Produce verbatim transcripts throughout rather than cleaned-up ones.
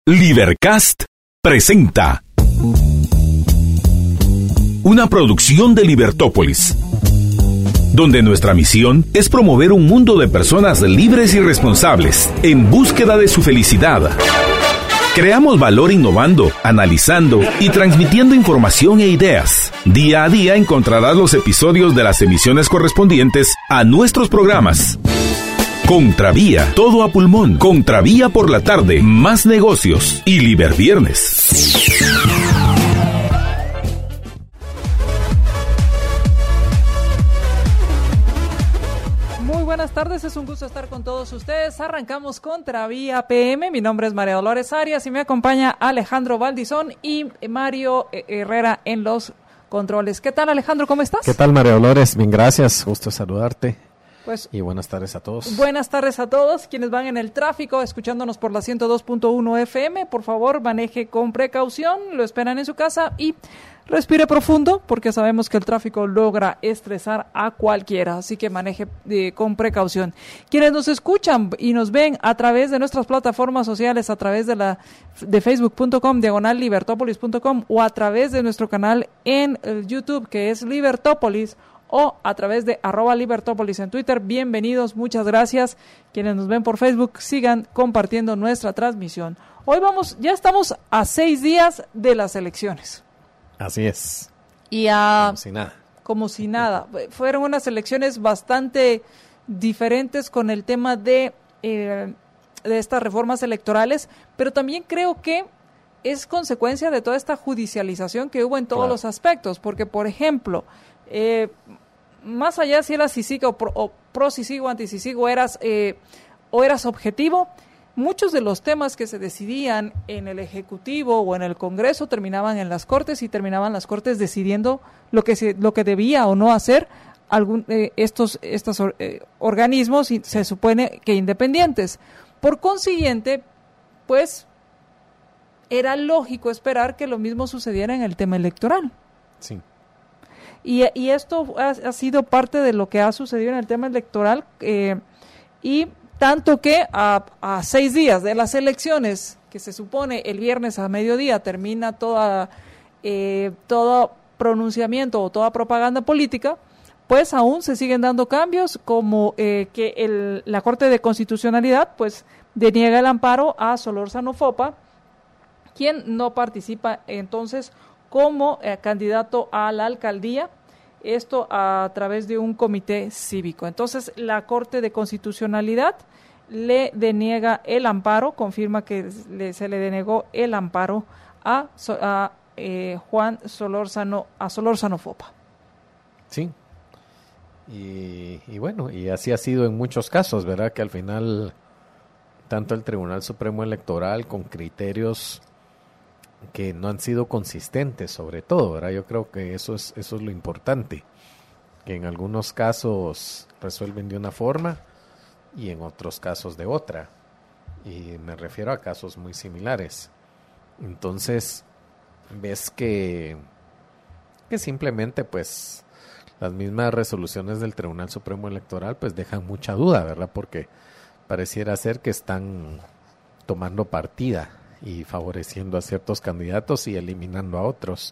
Libercast presenta una producción de Libertópolis, donde nuestra misión es promover un mundo de personas libres y responsables en búsqueda de su felicidad. Creamos valor innovando, analizando y transmitiendo información e ideas. Día a día encontrarás los episodios de las emisiones correspondientes a nuestros programas. Contravía, todo a pulmón. Contravía por la tarde, más negocios y Liberviernes. Muy buenas tardes, es un gusto estar con todos ustedes. Arrancamos Contravía P M. Mi nombre es María Dolores Arias y me acompaña Alejandro Valdizón y Mario Herrera en los controles. ¿Qué tal, Alejandro? ¿Cómo estás? ¿Qué tal, María Dolores? Bien, gracias. Gusto saludarte. Pues, y buenas tardes a todos. Buenas tardes a todos quienes van en el tráfico escuchándonos por la ciento dos punto uno F M. Por favor, maneje con precaución, lo esperan en su casa y respire profundo porque sabemos que el tráfico logra estresar a cualquiera, así que maneje eh, con precaución. Quienes nos escuchan y nos ven a través de nuestras plataformas sociales, a través de la de facebook punto com diagonal libertópolis punto com o a través de nuestro canal en el YouTube que es Libertópolis, o a través de arroba Libertópolis en Twitter. Bienvenidos, muchas gracias. Quienes nos ven por Facebook, sigan compartiendo nuestra transmisión. Hoy vamos, ya estamos a seis días de las elecciones. Así es. Y a, como si nada. Como si nada. Fueron unas elecciones bastante diferentes con el tema de, eh, de estas reformas electorales, pero también creo que es consecuencia de toda esta judicialización que hubo en todos claro. los aspectos, porque, por ejemplo, Eh, más allá si eras CICIG o pro, o pro CICIG o anti CICIG o eras, eh, o eras objetivo, muchos de los temas que se decidían en el Ejecutivo o en el Congreso terminaban en las Cortes y terminaban las Cortes decidiendo lo que se, lo que debía o no hacer algún, eh, estos, estos eh, organismos, y se supone que independientes. Por consiguiente, pues era lógico esperar que lo mismo sucediera en el tema electoral. Sí. Y, y esto ha, ha sido parte de lo que ha sucedido en el tema electoral, eh, y tanto que a, a seis días de las elecciones, que se supone el viernes a mediodía termina toda eh, todo pronunciamiento o toda propaganda política, pues aún se siguen dando cambios, como eh, que el, la Corte de Constitucionalidad pues deniega el amparo a Solórzano Fopa, quien no participa entonces como eh, candidato a la alcaldía, esto a través de un comité cívico. Entonces, la Corte de Constitucionalidad le deniega el amparo, confirma que le, se le denegó el amparo a, a eh, Juan Solórzano, a Solórzano Fopa. Sí, y, y bueno, y así ha sido en muchos casos, ¿verdad? Que al final, tanto el Tribunal Supremo Electoral, con criterios que no han sido consistentes, sobre todo, ¿verdad? Yo creo que eso es eso es lo importante, que en algunos casos resuelven de una forma y en otros casos de otra, y me refiero a casos muy similares. Entonces ves que que simplemente pues las mismas resoluciones del Tribunal Supremo Electoral pues dejan mucha duda, ¿verdad? Porque pareciera ser que están tomando partida y favoreciendo a ciertos candidatos y eliminando a otros.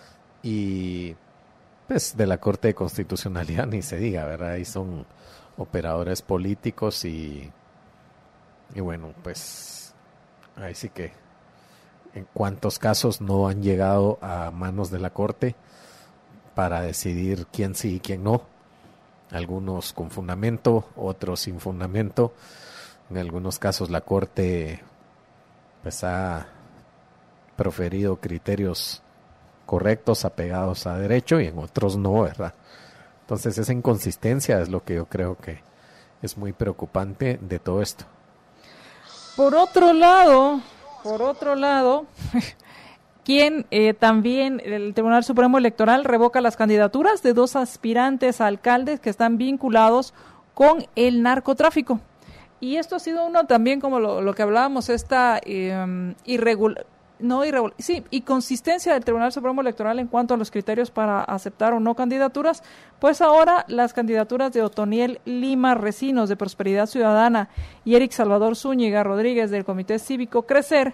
Y pues de la Corte de Constitucionalidad ni se diga, ¿verdad? Ahí son operadores políticos y, y bueno, pues ahí sí que en cuántos casos no han llegado a manos de la Corte para decidir quién sí y quién no. Algunos con fundamento, otros sin fundamento. En algunos casos la Corte pues ha proferido criterios correctos, apegados a derecho, y en otros no, ¿verdad? Entonces esa inconsistencia es lo que yo creo que es muy preocupante de todo esto. Por otro lado, por otro lado, quien eh, también el Tribunal Supremo Electoral revoca las candidaturas de dos aspirantes a alcaldes que están vinculados con el narcotráfico. Y esto ha sido uno también, como lo, lo que hablábamos, esta eh, irregular, no irregular, sí, inconsistencia del Tribunal Supremo Electoral en cuanto a los criterios para aceptar o no candidaturas. Pues ahora las candidaturas de Otoniel Lima Recinos de Prosperidad Ciudadana y Eric Salvador Zúñiga Rodríguez del Comité Cívico Crecer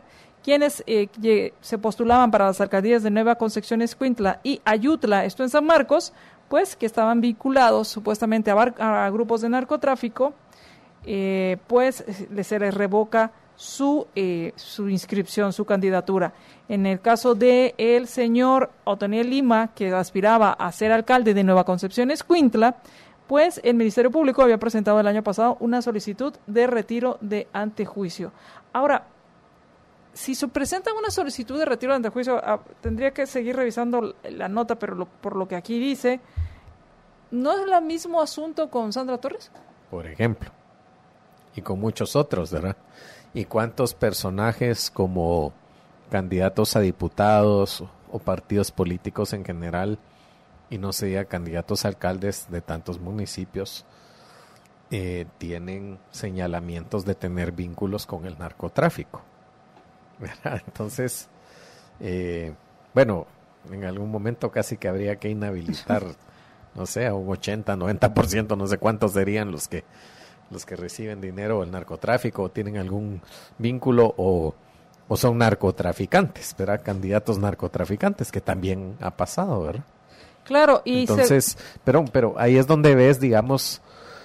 quienes eh, se postulaban para las alcaldías de Nueva Concepción, Escuintla y Ayutla, esto en San Marcos, pues que estaban vinculados supuestamente a, bar- a grupos de narcotráfico, eh, pues se les revoca su eh, su inscripción, su candidatura. En el caso de el señor Otoniel Lima, que aspiraba a ser alcalde de Nueva Concepción, Escuintla, pues el Ministerio Público había presentado el año pasado una solicitud de retiro de antejuicio. Ahora, si se presenta una solicitud de retiro de antejuicio, ah, tendría que seguir revisando la nota, pero lo, por lo que aquí dice, ¿no es el mismo asunto con Sandra Torres? Por ejemplo, y con muchos otros, ¿verdad? ¿Y cuántos personajes como candidatos a diputados o partidos políticos en general, y no se diga candidatos a alcaldes de tantos municipios, eh, tienen señalamientos de tener vínculos con el narcotráfico? ¿Verdad? Entonces, eh, bueno, en algún momento casi que habría que inhabilitar, no sé, a un ochenta, noventa por ciento, no sé cuántos serían los que los que reciben dinero del narcotráfico o tienen algún vínculo o, o son narcotraficantes, ¿verdad? Candidatos narcotraficantes, que también ha pasado, ¿verdad? Claro, y entonces, se... pero, pero ahí es donde ves, digamos,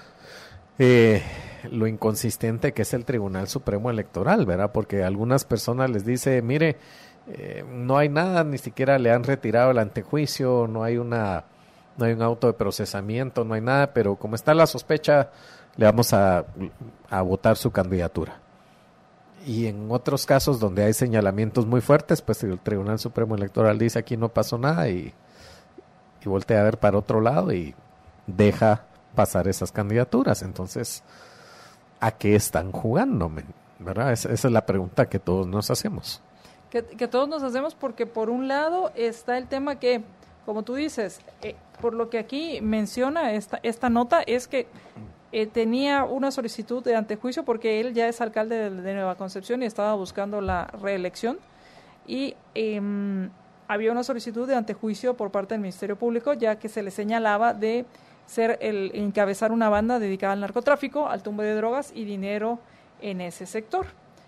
eh, lo inconsistente que es el Tribunal Supremo Electoral, ¿verdad? Porque a algunas personas les dice, mire, eh, no hay nada, ni siquiera le han retirado el antejuicio, no hay una, no hay un auto de procesamiento, no hay nada, pero como está la sospecha, le vamos a, a votar su candidatura. Y en otros casos donde hay señalamientos muy fuertes, pues el Tribunal Supremo Electoral dice aquí no pasó nada y, y voltea a ver para otro lado y deja pasar esas candidaturas. Entonces, ¿a qué están jugando? ¿Verdad? Es, esa es la pregunta que todos nos hacemos. Que, que todos nos hacemos porque por un lado está el tema que, como tú dices, eh, por lo que aquí menciona esta, esta nota, es que Eh, tenía una solicitud de antejuicio porque él ya es alcalde de, de Nueva Concepción y estaba buscando la reelección y eh, había una solicitud de antejuicio por parte del Ministerio Público ya que se le señalaba de ser el encabezar una banda dedicada al narcotráfico, al tumbo de drogas y dinero en ese sector.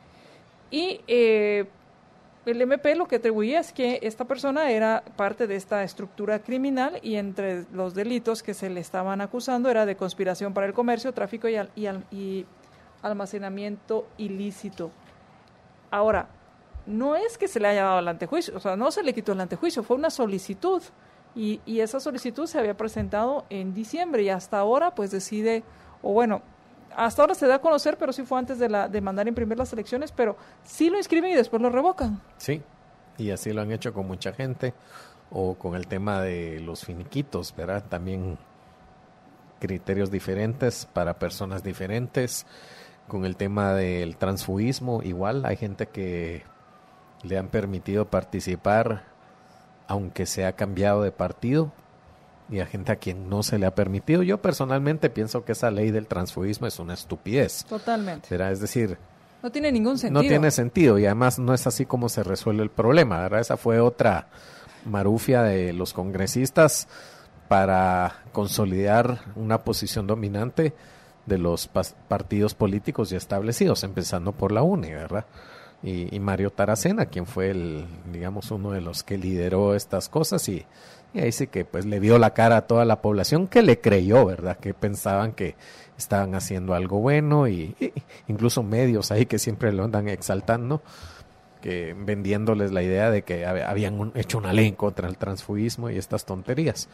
Y eh, el M P lo que atribuía es que esta persona era parte de esta estructura criminal y entre los delitos que se le estaban acusando era de conspiración para el comercio, tráfico y, al, y, al, y almacenamiento ilícito. Ahora, no es que se le haya dado el antejuicio, o sea, no se le quitó el antejuicio, fue una solicitud y, y esa solicitud se había presentado en diciembre y hasta ahora pues decide, o bueno, hasta ahora se da a conocer, pero sí fue antes de, la, de mandar a imprimir las elecciones, pero sí lo inscriben y después lo revocan. Sí, y así lo han hecho con mucha gente, o con el tema de los finiquitos, ¿verdad? También criterios diferentes para personas diferentes, con el tema del transfugismo, igual hay gente que le han permitido participar, aunque se ha cambiado de partido, y a gente a quien no se le ha permitido. Yo personalmente pienso que esa ley del transfugismo es una estupidez. Totalmente. ¿Verdad? Es decir, no tiene ningún sentido. No tiene sentido y además no es así como se resuelve el problema, ¿verdad? Esa fue otra marufia de los congresistas para consolidar una posición dominante de los pas- partidos políticos ya establecidos, empezando por la U N E, ¿verdad? Y, y Mario Taracena, quien fue el, digamos, uno de los que lideró estas cosas y Y ahí sí que pues le dio la cara a toda la población que le creyó, ¿verdad? Que pensaban que estaban haciendo algo bueno y, y incluso medios ahí que siempre lo andan exaltando, que vendiéndoles la idea de que hab- habían un, hecho una ley contra el transfugismo y estas tonterías.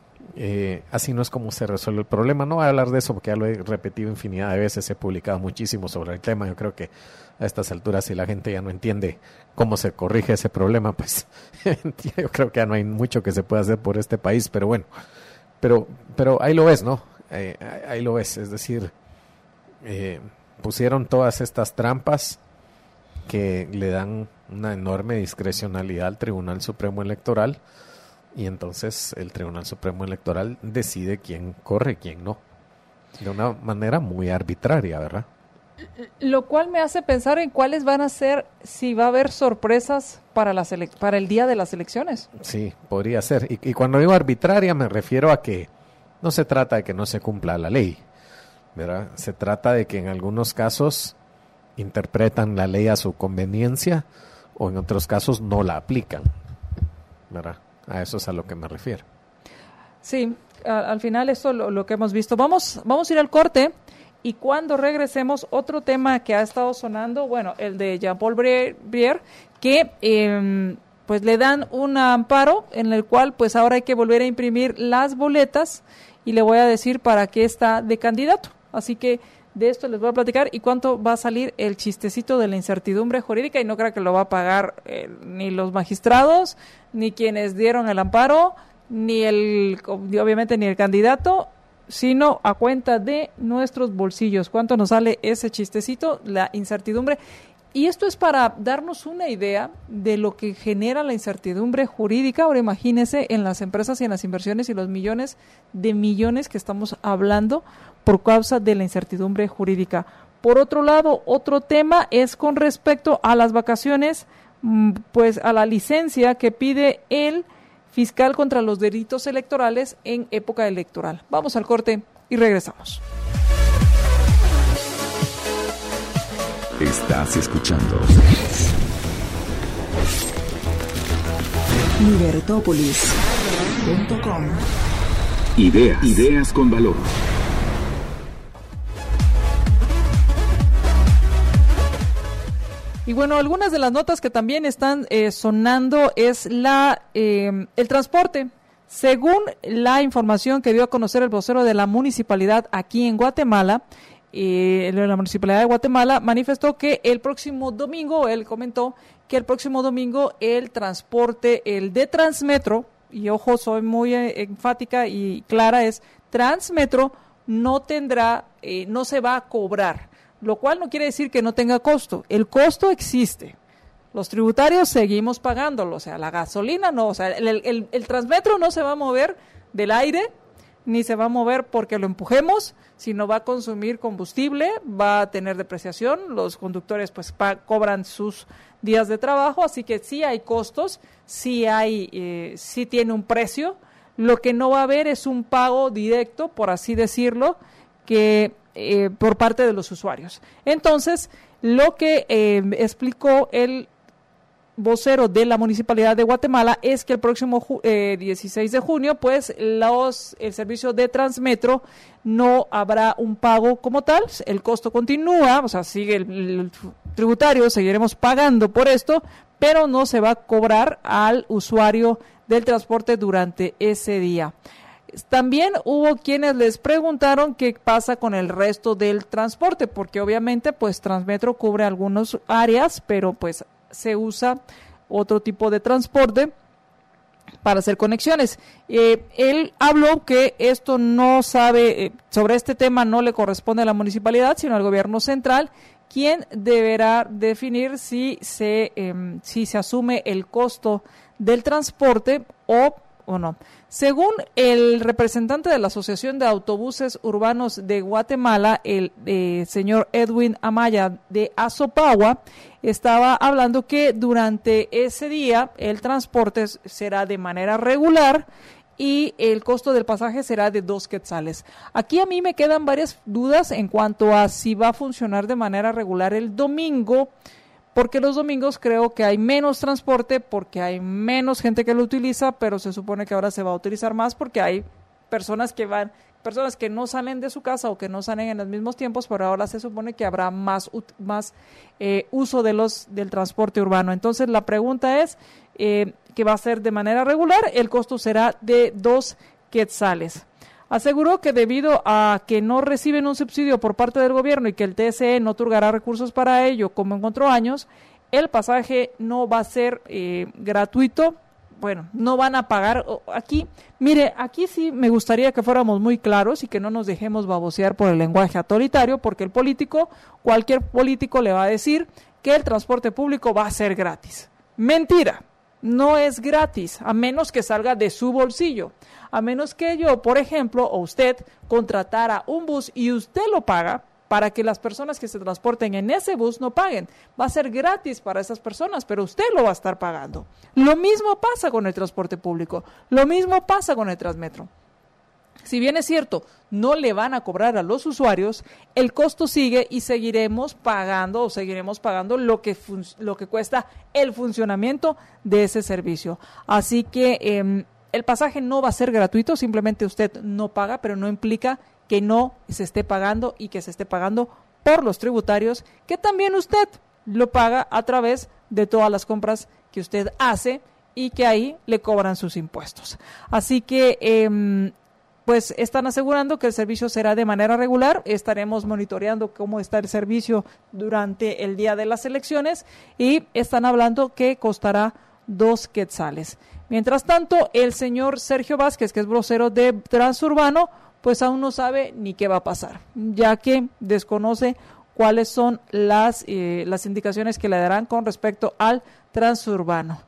Eh, así no es como se resuelve el problema. No voy a hablar de eso porque ya lo he repetido infinidad de veces, he publicado muchísimo sobre el tema. Yo creo que a estas alturas, si la gente ya no entiende cómo se corrige ese problema, pues yo creo que ya no hay mucho que se pueda hacer por este país, pero bueno, pero pero ahí lo ves, ¿no? Eh, ahí lo ves, es decir, eh, pusieron todas estas trampas que le dan una enorme discrecionalidad al Tribunal Supremo Electoral y entonces el Tribunal Supremo Electoral decide quién corre y quién no, de una manera muy arbitraria, ¿verdad? Lo cual me hace pensar en cuáles van a ser, si va a haber sorpresas para las ele- para el día de las elecciones. Sí, podría ser. Y, y cuando digo arbitraria me refiero a que no se trata de que no se cumpla la ley, ¿verdad? Se trata de que en algunos casos interpretan la ley a su conveniencia o en otros casos no la aplican, ¿verdad? A eso es a lo que me refiero. Sí, a, al final eso es lo, lo que hemos visto. Vamos, vamos a ir al corte y cuando regresemos, otro tema que ha estado sonando, bueno, el de Jean-Paul Brière, que eh, pues le dan un amparo en el cual pues ahora hay que volver a imprimir las boletas y le voy a decir para qué está de candidato. Así que de esto les voy a platicar y cuánto va a salir el chistecito de la incertidumbre jurídica, y no creo que lo va a pagar eh, ni los magistrados, ni quienes dieron el amparo, ni el, obviamente ni el candidato, sino a cuenta de nuestros bolsillos. ¿Cuánto nos sale ese chistecito, la incertidumbre? Y esto es para darnos una idea de lo que genera la incertidumbre jurídica. Ahora imagínense en las empresas y en las inversiones y los millones de millones que estamos hablando por causa de la incertidumbre jurídica. Por otro lado, otro tema es con respecto a las vacaciones, pues a la licencia que pide el fiscal contra los delitos electorales en época electoral. Vamos al corte y regresamos. Estás escuchando libertopolis punto com. Ideas, ideas con valor. Y bueno, algunas de las notas que también están eh, sonando es la eh, el transporte. Según la información que dio a conocer el vocero de la municipalidad aquí en Guatemala, eh, la municipalidad de Guatemala manifestó que el próximo domingo, él comentó que el próximo domingo el transporte, el de Transmetro, y ojo, soy muy eh, enfática y clara, es Transmetro no tendrá, eh, no se va a cobrar. Lo cual no quiere decir que no tenga costo. El costo existe. Los tributarios seguimos pagándolo. O sea, la gasolina no. O sea, el, el, el Transmetro no se va a mover del aire, ni se va a mover porque lo empujemos, sino va a consumir combustible, va a tener depreciación. Los conductores pues pa- cobran sus días de trabajo. Así que sí hay costos, sí hay, eh, sí tiene un precio. Lo que no va a haber es un pago directo, por así decirlo, que Eh, por parte de los usuarios. Entonces, lo que eh, explicó el vocero de la Municipalidad de Guatemala es que el próximo ju- eh, dieciséis de junio, pues los el servicio de Transmetro no habrá un pago como tal, el costo continúa, o sea, sigue el, el tributario, seguiremos pagando por esto, pero no se va a cobrar al usuario del transporte durante ese día. También hubo quienes les preguntaron qué pasa con el resto del transporte, porque obviamente pues Transmetro cubre algunas áreas, pero pues se usa otro tipo de transporte para hacer conexiones. Eh, él habló que esto no sabe, eh, sobre este tema no le corresponde a la municipalidad, sino al gobierno central, quien deberá definir si se, eh, si se asume el costo del transporte o o no. Según el representante de la Asociación de Autobuses Urbanos de Guatemala, el eh, señor Edwin Amaya de Azopagua, estaba hablando que durante ese día el transporte será de manera regular y el costo del pasaje será de dos quetzales. Aquí a mí me quedan varias dudas en cuanto a si va a funcionar de manera regular el domingo, porque los domingos creo que hay menos transporte, porque hay menos gente que lo utiliza, pero se supone que ahora se va a utilizar más porque hay personas que van, personas que no salen de su casa o que no salen en los mismos tiempos, pero ahora se supone que habrá más, más eh, uso de los del transporte urbano. Entonces la pregunta es eh, que va a ser de manera regular, el costo será de dos quetzales. Aseguró que debido a que no reciben un subsidio por parte del gobierno y que el T S E no otorgará recursos para ello como en otros años, el pasaje no va a ser eh, gratuito. Bueno, no van a pagar. Aquí, mire, aquí sí me gustaría que fuéramos muy claros y que no nos dejemos babosear por el lenguaje autoritario, porque el político, cualquier político le va a decir que el transporte público va a ser gratis. Mentira. No es gratis, a menos que salga de su bolsillo. A menos que yo, por ejemplo, o usted contratara un bus y usted lo paga para que las personas que se transporten en ese bus no paguen. Va a ser gratis para esas personas, pero usted lo va a estar pagando. Lo mismo pasa con el transporte público, lo mismo pasa con el Transmetro. Si bien es cierto, no le van a cobrar a los usuarios, el costo sigue y seguiremos pagando o seguiremos pagando lo que fun- lo que cuesta el funcionamiento de ese servicio. Así que eh, el pasaje no va a ser gratuito, simplemente usted no paga, pero no implica que no se esté pagando y que se esté pagando por los tributarios, que también usted lo paga a través de todas las compras que usted hace y que ahí le cobran sus impuestos. Así que eh, pues están asegurando que el servicio será de manera regular. Estaremos monitoreando cómo está el servicio durante el día de las elecciones y están hablando que costará dos quetzales. Mientras tanto, el señor Sergio Vázquez, que es vocero de Transurbano, pues aún no sabe ni qué va a pasar, ya que desconoce cuáles son las, eh, las indicaciones que le darán con respecto al Transurbano.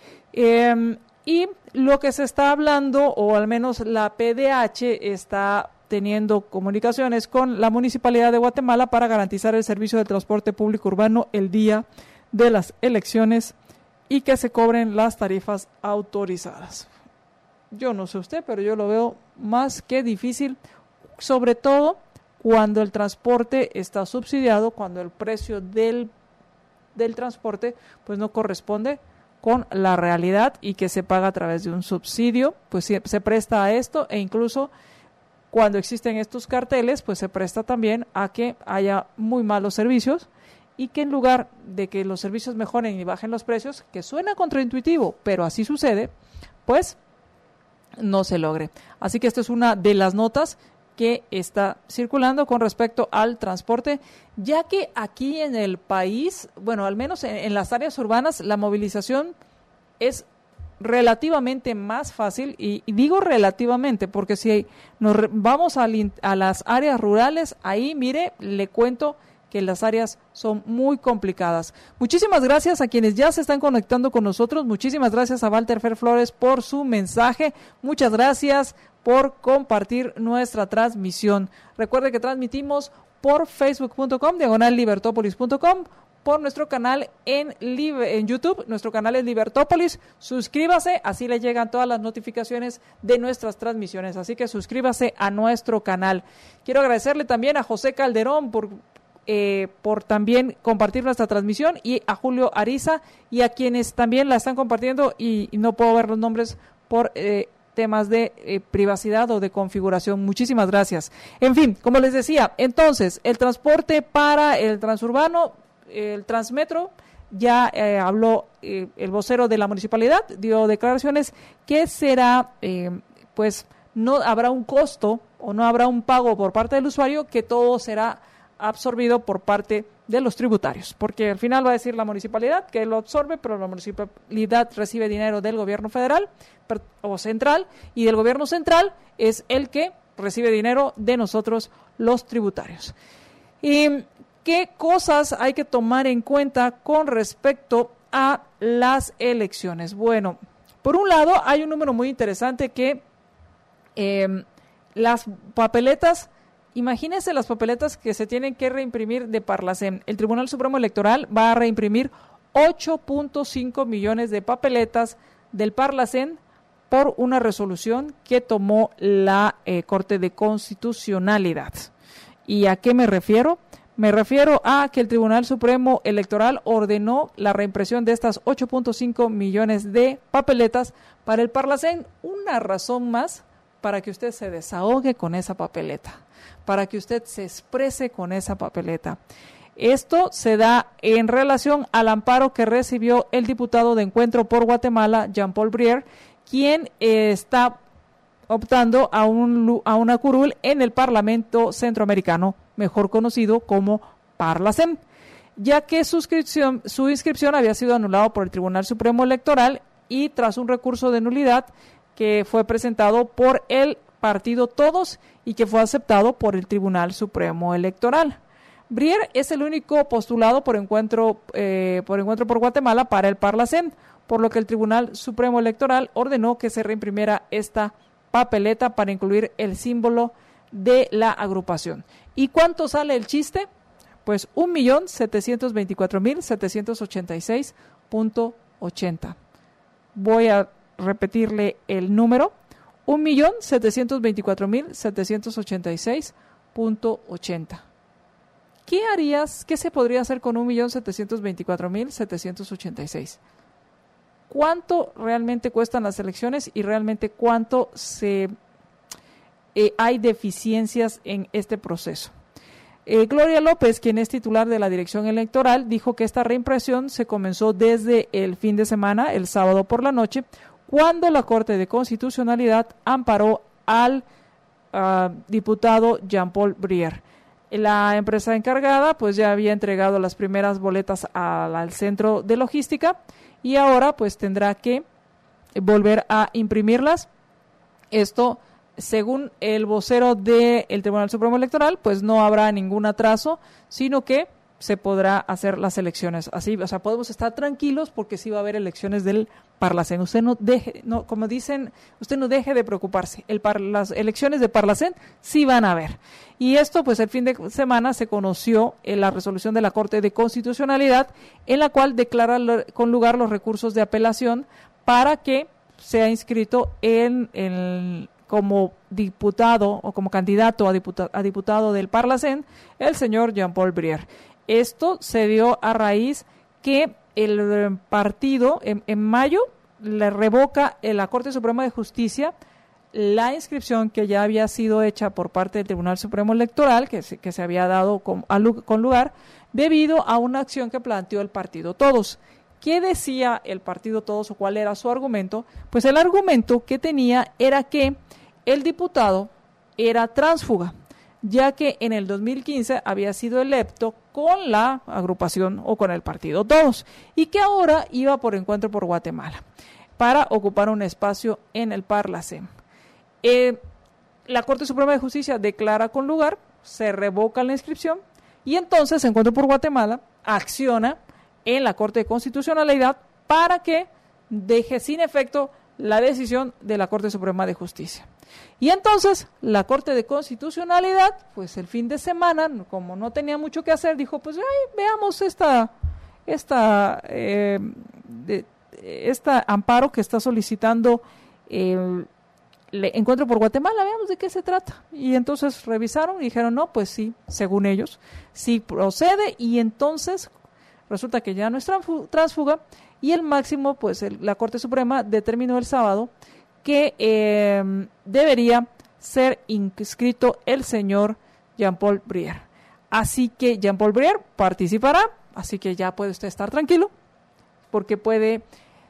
Eh, Y lo que se está hablando, o al menos la P D H está teniendo comunicaciones con la Municipalidad de Guatemala para garantizar el servicio de transporte público urbano el día de las elecciones y que se cobren las tarifas autorizadas. Yo no sé usted, pero yo lo veo más que difícil, sobre todo cuando el transporte está subsidiado, cuando el precio del, del transporte pues no corresponde con la realidad y que se paga a través de un subsidio, pues se, se presta a esto, e incluso cuando existen estos carteles, pues se presta también a que haya muy malos servicios y que en lugar de que los servicios mejoren y bajen los precios, que suena contraintuitivo, pero así sucede, pues no se logre. Así que esta es una de las notas que está circulando con respecto al transporte, ya que aquí en el país, bueno, al menos en, en las áreas urbanas, la movilización es relativamente más fácil, y, y digo relativamente, porque si nos re, vamos a, a las áreas rurales, ahí, mire, le cuento que las áreas son muy complicadas. Muchísimas gracias a quienes ya se están conectando con nosotros, muchísimas gracias a Walter Fer Flores por su mensaje, muchas gracias por compartir nuestra transmisión. Recuerde que transmitimos por facebook punto com, diagonal libertópolis punto com, por nuestro canal en, en YouTube, nuestro canal es Libertópolis. Suscríbase, así le llegan todas las notificaciones de nuestras transmisiones, así que suscríbase a nuestro canal. Quiero agradecerle también a José Calderón por Eh, por también compartir nuestra transmisión, y a Julio Ariza y a quienes también la están compartiendo y, y no puedo ver los nombres por eh, temas de eh, privacidad o de configuración. Muchísimas gracias. En fin, como les decía, entonces el transporte para el transurbano, el Transmetro, ya eh, habló eh, el vocero de la municipalidad, dio declaraciones que será eh, pues no habrá un costo o no habrá un pago por parte del usuario, que todo será absorbido por parte de los tributarios, porque al final va a decir la municipalidad que lo absorbe, pero la municipalidad recibe dinero del gobierno federal o central, y del gobierno central es el que recibe dinero de nosotros los tributarios. ¿Y qué cosas hay que tomar en cuenta con respecto a las elecciones? Bueno, por un lado hay un número muy interesante que eh, las papeletas. Imagínense las papeletas que se tienen que reimprimir de Parlacén. El Tribunal Supremo Electoral va a reimprimir ocho punto cinco millones de papeletas del Parlacén por una resolución que tomó la eh, Corte de Constitucionalidad. ¿Y a qué me refiero? Me refiero a que el Tribunal Supremo Electoral ordenó la reimpresión de estas ocho punto cinco millones de papeletas para el Parlacén. Una razón más para que usted se desahogue con esa papeleta, para que usted se exprese con esa papeleta. Esto se da en relación al amparo que recibió el diputado de Encuentro por Guatemala, Jean-Paul Brier, quien eh, está optando a, un, a una curul en el Parlamento Centroamericano, mejor conocido como Parlacén, ya que su inscripción, su inscripción había sido anulada por el Tribunal Supremo Electoral, y tras un recurso de nulidad que fue presentado por el partido Todos y que fue aceptado por el Tribunal Supremo Electoral. Brier es el único postulado por Encuentro, eh, por Encuentro por Guatemala para el Parlacén, por lo que el Tribunal Supremo Electoral ordenó que se reimprimiera esta papeleta para incluir el símbolo de la agrupación. ¿Y cuánto sale el chiste? Pues un millón setecientos veinticuatro mil setecientos ochenta y seis punto ochenta. Voy a repetirle el número: un millón setecientos veinticuatro mil setecientos ochenta y seis punto ochenta. ¿Qué harías, qué se podría hacer con un millón setecientos veinticuatro mil setecientos ochenta y seis? ¿Cuánto realmente cuestan las elecciones y realmente cuánto se eh, hay deficiencias en este proceso? Eh, Gloria López, quien es titular de la Dirección Electoral, dijo que esta reimpresión se comenzó desde el fin de semana, el sábado por la noche, cuando la Corte de Constitucionalidad amparó al uh, diputado Jean-Paul Brière. La empresa encargada pues ya había entregado las primeras boletas al, al centro de logística y ahora pues tendrá que volver a imprimirlas. Esto, según el vocero del Tribunal Supremo Electoral, pues no habrá ningún atraso, sino que se podrá hacer las elecciones. Así, o sea, podemos estar tranquilos porque sí va a haber elecciones del Parlacén. Usted no deje, no, como dicen, usted no deje de preocuparse. El par, las elecciones de Parlacén sí van a haber. Y esto, pues, el fin de semana se conoció en la resolución de la Corte de Constitucionalidad, en la cual declara con lugar los recursos de apelación para que sea inscrito en el como diputado o como candidato a diputado, a diputado del Parlacén el señor Jean-Paul Brière. Esto se dio a raíz que el partido en, en mayo le revoca en la Corte Suprema de Justicia la inscripción que ya había sido hecha por parte del Tribunal Supremo Electoral, que se, que se había dado con, a, con lugar, debido a una acción que planteó el partido Todos. ¿Qué decía el partido Todos o cuál era su argumento? Pues el argumento que tenía era que el diputado era tránsfuga, ya que en el dos mil quince había sido electo con la agrupación o con el partido Todos y que ahora iba por Encuentro por Guatemala para ocupar un espacio en el Parlacén. Eh, la Corte Suprema de Justicia declara con lugar, se revoca la inscripción y entonces Encuentro por Guatemala acciona en la Corte de Constitucionalidad para que deje sin efecto la decisión de la Corte Suprema de Justicia. Y entonces la Corte de Constitucionalidad, pues el fin de semana, como no tenía mucho que hacer, dijo, pues ay, veamos esta, esta, eh, de, esta amparo que está solicitando el Encuentro por Guatemala, veamos de qué se trata. Y entonces revisaron y dijeron, no, pues sí, según ellos, sí procede y entonces resulta que ya no es tránsfuga y el máximo, pues el, la Corte Suprema determinó el sábado que eh, debería ser inscrito el señor Jean-Paul Brière. Así que Jean-Paul Brière participará, así que ya puede usted estar tranquilo, porque puede,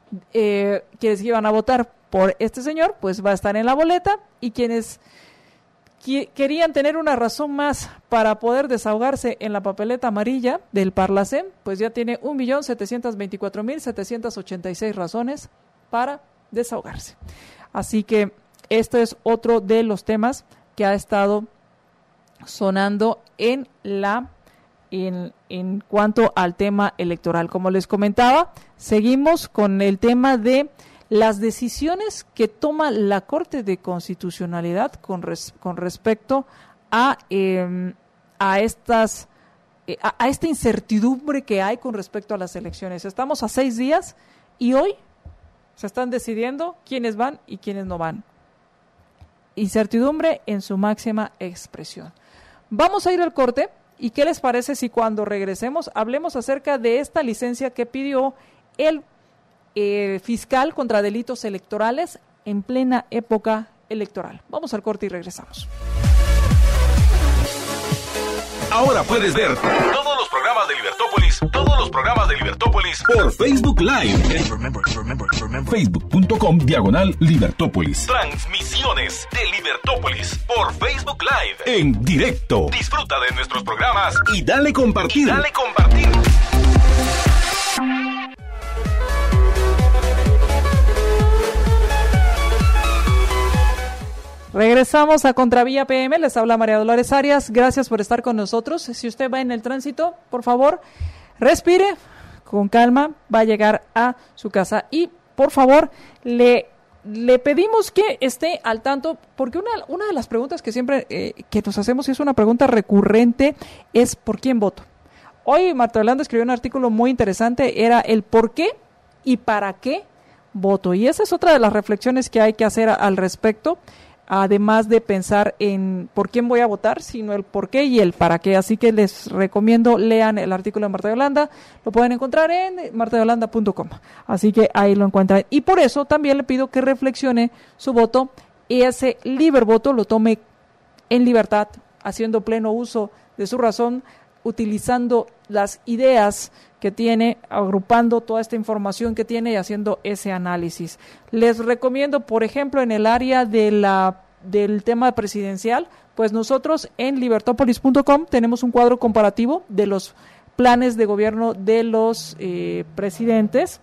eh, quienes iban a votar por este señor, pues va a estar en la boleta, y quienes qui- querían tener una razón más para poder desahogarse en la papeleta amarilla del Parlacén, pues ya tiene un millón setecientos veinticuatro mil setecientos ochenta y seis razones para desahogarse. Así que este es otro de los temas que ha estado sonando en la en, en cuanto al tema electoral. Como les comentaba, seguimos con el tema de las decisiones que toma la Corte de Constitucionalidad con, res, con respecto a, eh, a estas eh, a, a esta incertidumbre que hay con respecto a las elecciones. Estamos a seis días y hoy se están decidiendo quiénes van y quiénes no van. Incertidumbre en su máxima expresión. Vamos a ir al corte, y ¿qué les parece si cuando regresemos hablemos acerca de esta licencia que pidió el eh, fiscal contra delitos electorales en plena época electoral? Vamos al corte y regresamos. Ahora puedes ver todos los programas de Libertópolis, todos los programas de Libertópolis por Facebook Live. Facebook.com diagonal Libertópolis. Transmisiones de Libertópolis por Facebook Live en directo. Disfruta de nuestros programas y dale compartir. Y dale compartir. Regresamos a Contravía P M, les habla María Dolores Arias, gracias por estar con nosotros. Si usted va en el tránsito, por favor, respire con calma, va a llegar a su casa y por favor, le, le pedimos que esté al tanto, porque una, una de las preguntas que siempre eh, que nos hacemos, y es una pregunta recurrente, es ¿por quién voto? Hoy Marta Orlando escribió un artículo muy interesante, era el por qué y para qué voto. Y esa es otra de las reflexiones que hay que hacer a, al respecto, además de pensar en por quién voy a votar, sino el por qué y el para qué. Así que les recomiendo, lean el artículo de Marta Yolanda, lo pueden encontrar en marta yolanda punto com, así que ahí lo encuentran. Y por eso también le pido que reflexione su voto y ese libre voto lo tome en libertad, haciendo pleno uso de su razón, utilizando las ideas que tiene, agrupando toda esta información que tiene y haciendo ese análisis. Les recomiendo, por ejemplo, en el área de la del tema presidencial, pues nosotros en libertopolis punto com tenemos un cuadro comparativo de los planes de gobierno de los eh, presidentes.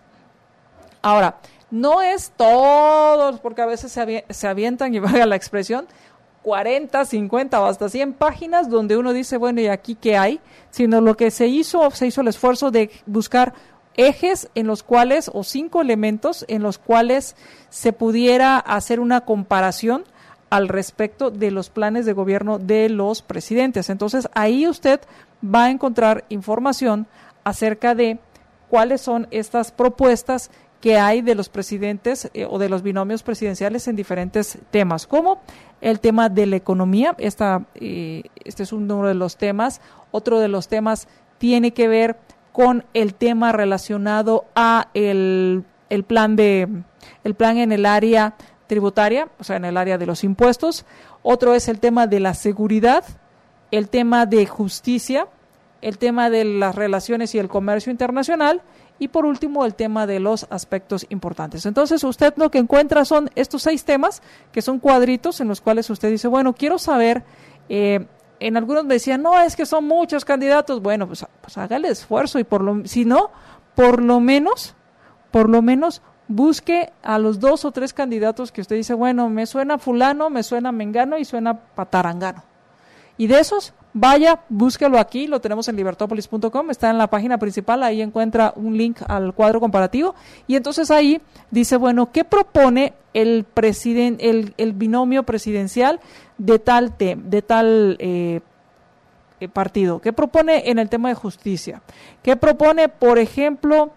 Ahora, no es todos, porque a veces se, avi- se avientan, y valga la expresión, cuarenta, cincuenta o hasta cien páginas donde uno dice, bueno, ¿y aquí qué hay? Sino lo que se hizo, se hizo el esfuerzo de buscar ejes en los cuales, o cinco elementos en los cuales se pudiera hacer una comparación al respecto de los planes de gobierno de los presidentes. Entonces, ahí usted va a encontrar información acerca de cuáles son estas propuestas que hay de los presidentes eh, o de los binomios presidenciales en diferentes temas, como el tema de la economía. Esta, eh, este es uno de los temas. Otro de los temas tiene que ver con el tema relacionado a el, el plan de el plan en el área tributaria, o sea, en el área de los impuestos. Otro es el tema de la seguridad, el tema de justicia, el tema de las relaciones y el comercio internacional, y por último el tema de los aspectos importantes. Entonces usted lo que encuentra son estos seis temas, que son cuadritos en los cuales usted dice, bueno, quiero saber, eh, en algunos me decían, no, es que son muchos candidatos. Bueno, pues, pues haga el esfuerzo, y por lo, si no, por lo menos, por lo menos busque a los dos o tres candidatos que usted dice, bueno, me suena fulano, me suena mengano y suena patarangano. Y de esos, vaya, búsquelo aquí, lo tenemos en libertopolis punto com, está en la página principal, ahí encuentra un link al cuadro comparativo, y entonces ahí dice, bueno, ¿qué propone el presiden- el, el binomio presidencial de tal te- de tal eh, eh, partido? ¿Qué propone en el tema de justicia? ¿Qué propone, por ejemplo,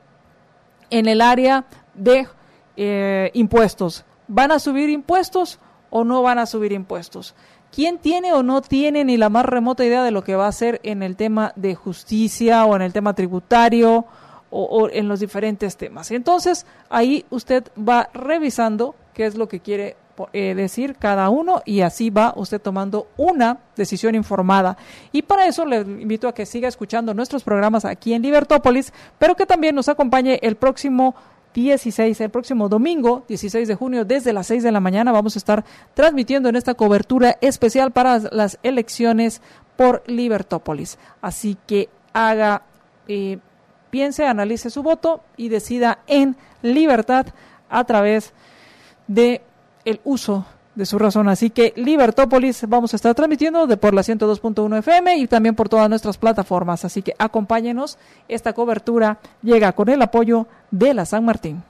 en el área de eh, impuestos? ¿Van a subir impuestos o no van a subir impuestos? ¿Quién tiene o no tiene ni la más remota idea de lo que va a hacer en el tema de justicia o en el tema tributario o, o en los diferentes temas? Entonces, ahí usted va revisando qué es lo que quiere eh, decir cada uno, y así va usted tomando una decisión informada. Y para eso le invito a que siga escuchando nuestros programas aquí en Libertópolis, pero que también nos acompañe el próximo dieciséis, el próximo domingo, dieciséis de junio, desde las seis de la mañana, vamos a estar transmitiendo en esta cobertura especial para las elecciones por Libertópolis. Así que haga, eh, piense, analice su voto y decida en libertad a través de el uso de su razón. Así que Libertópolis vamos a estar transmitiendo de por la ciento dos punto uno F M y también por todas nuestras plataformas. Así que acompáñenos. Esta cobertura llega con el apoyo de la San Martín.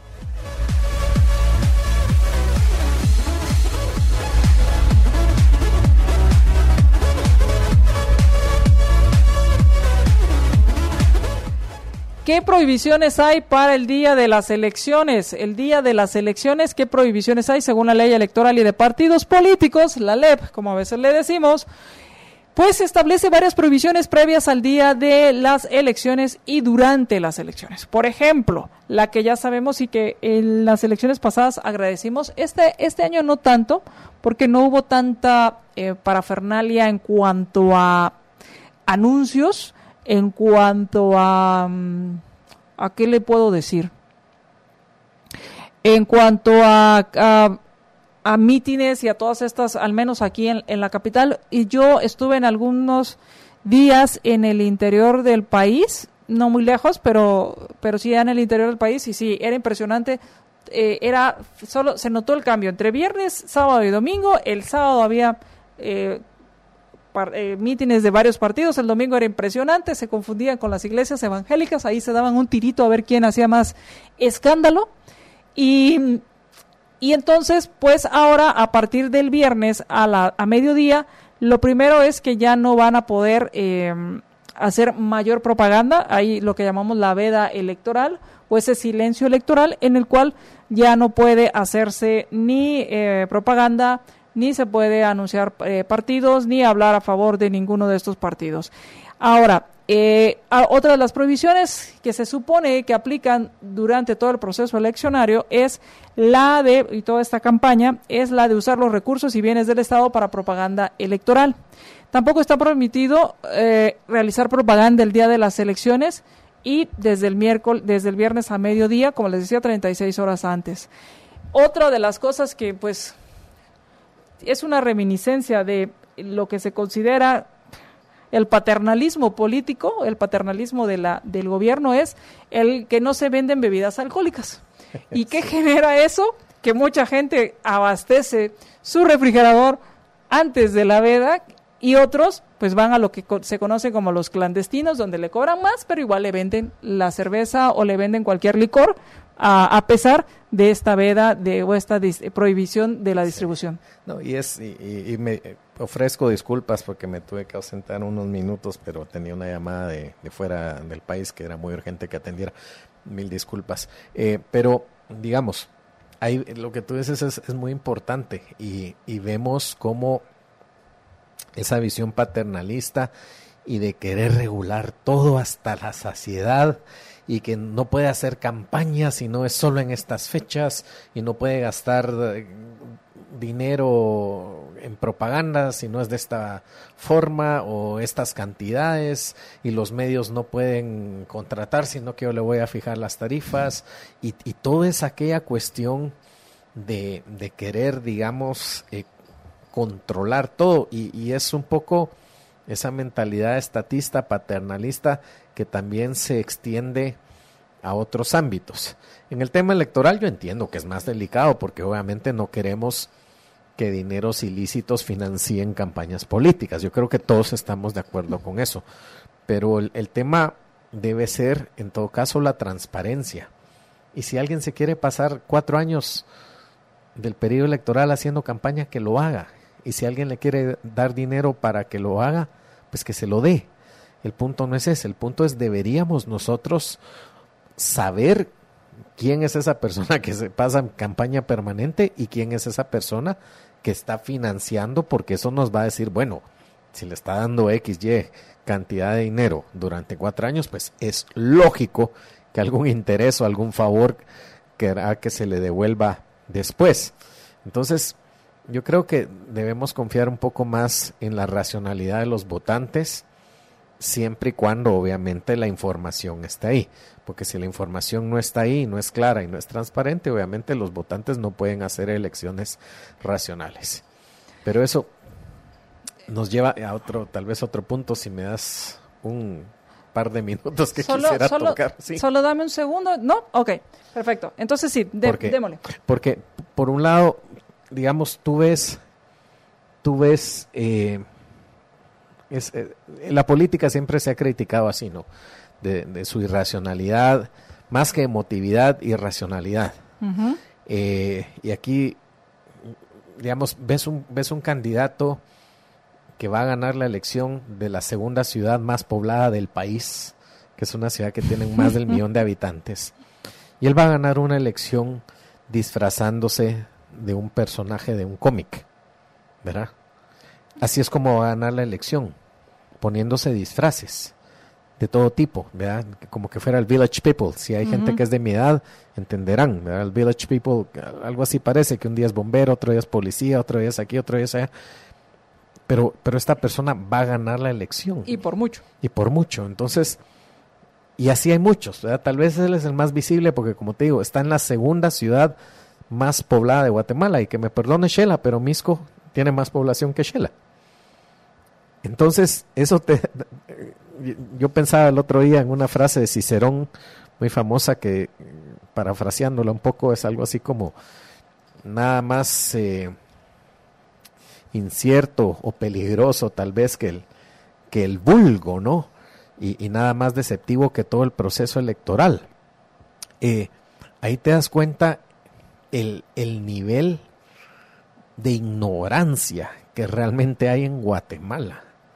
¿Qué prohibiciones hay para el día de las elecciones? El día de las elecciones, ¿qué prohibiciones hay según la ley electoral y de partidos políticos? La L E P, como a veces le decimos, pues establece varias prohibiciones previas al día de las elecciones y durante las elecciones. Por ejemplo, la que ya sabemos y que en las elecciones pasadas agradecimos, este, este año no tanto, porque no hubo tanta eh, parafernalia en cuanto a anuncios, en cuanto a, ¿a qué le puedo decir? En cuanto a, a, a mítines y a todas estas, al menos aquí en, en la capital, y yo estuve en algunos días en el interior del país, no muy lejos, pero, pero sí en el interior del país, y sí, era impresionante. Eh, era, solo se notó el cambio entre viernes, sábado y domingo. El sábado había eh, Eh, mítines de varios partidos, el domingo era impresionante, se confundían con las iglesias evangélicas, ahí se daban un tirito a ver quién hacía más escándalo, y, y entonces pues ahora a partir del viernes a, la, a mediodía, lo primero es que ya no van a poder eh, hacer mayor propaganda. Hay lo que llamamos la veda electoral o ese silencio electoral en el cual ya no puede hacerse ni eh, propaganda, ni se puede anunciar eh, partidos, ni hablar a favor de ninguno de estos partidos. Ahora, eh, otra de las prohibiciones que se supone que aplican durante todo el proceso eleccionario es la de, y toda esta campaña, es la de usar los recursos y bienes del Estado para propaganda electoral. Tampoco está permitido eh, realizar propaganda el día de las elecciones y desde el miércoles, desde el viernes a mediodía, como les decía, treinta y seis horas antes. Otra de las cosas que, pues, es una reminiscencia de lo que se considera el paternalismo político, el paternalismo de la del gobierno, es el que no se venden bebidas alcohólicas. ¿Y qué sí. genera eso? Que mucha gente abastece su refrigerador antes de la veda y otros pues van a lo que co- se conoce como los clandestinos, donde le cobran más, pero igual le venden la cerveza o le venden cualquier licor, a, a pesar de esta veda de, o esta dis- prohibición de la distribución. Sí. No, y es y, y, y me ofrezco disculpas porque me tuve que ausentar unos minutos, pero tenía una llamada de, de fuera del país que era muy urgente que atendiera. Mil disculpas. Eh, pero, digamos, ahí lo que tú dices es, es muy importante y, y vemos cómo esa visión paternalista y de querer regular todo hasta la saciedad y que no puede hacer campaña si no es solo en estas fechas y no puede gastar dinero en propaganda si no es de esta forma o estas cantidades y los medios no pueden contratar sino que yo le voy a fijar las tarifas y, y toda es aquella cuestión de, de querer, digamos, eh, controlar todo y, y es un poco esa mentalidad estatista, paternalista que también se extiende a otros ámbitos. En el tema electoral yo entiendo que es más delicado porque obviamente no queremos que dineros ilícitos financien campañas políticas. Yo creo que todos estamos de acuerdo con eso. Pero el, el tema debe ser, en todo caso, la transparencia. Y si alguien se quiere pasar cuatro años del periodo electoral haciendo campaña, que lo haga. Y si alguien le quiere dar dinero para que lo haga, pues que se lo dé. El punto no es ese. El punto es deberíamos nosotros saber quién es esa persona que se pasa en campaña permanente y quién es esa persona que está financiando, porque eso nos va a decir, bueno, si le está dando X, Y cantidad de dinero durante cuatro años, pues es lógico que algún interés o algún favor querrá que se le devuelva después. Entonces, yo creo que debemos confiar un poco más en la racionalidad de los votantes, siempre y cuando obviamente la información está ahí, porque si la información no está ahí, no es clara y no es transparente, obviamente los votantes no pueden hacer elecciones racionales. Pero eso nos lleva a otro, tal vez otro punto, si me das un par de minutos que solo, quisiera solo, tocar. ¿Sí? Solo dame un segundo, ¿no? Ok, perfecto. Entonces sí, de, porque, démosle. Porque por un lado, digamos, tú ves, tú ves... Eh, Es, eh, la política siempre se ha criticado así, ¿no? De, de su irracionalidad, más que emotividad, irracionalidad. Uh-huh. Eh, y aquí, digamos, ves un, ves un candidato que va a ganar la elección de la segunda ciudad más poblada del país, que es una ciudad que tiene más del millón de habitantes, y él va a ganar una elección disfrazándose de un personaje de un cómic, ¿verdad? Así es como va a ganar la elección, poniéndose disfraces de todo tipo, ¿verdad? Como que fuera el Village People. Si hay uh-huh. gente que es de mi edad, entenderán, ¿verdad? El Village People, algo así parece, que un día es bombero, otro día es policía, otro día es aquí, otro día es allá. Pero, pero esta persona va a ganar la elección. Y por mucho. Y por mucho. Entonces, y así hay muchos, ¿verdad? Tal vez él es el más visible porque, como te digo, está en la segunda ciudad más poblada de Guatemala. Y que me perdone Xela, pero Misco tiene más población que Xela. Entonces, eso te... Yo pensaba el otro día en una frase de Cicerón muy famosa que, parafraseándola un poco, es algo así como nada más eh, incierto o peligroso tal vez que el, que el vulgo, ¿no? Y, y nada más deceptivo que todo el proceso electoral. Eh, ahí te das cuenta el, el nivel de ignorancia que realmente hay en Guatemala.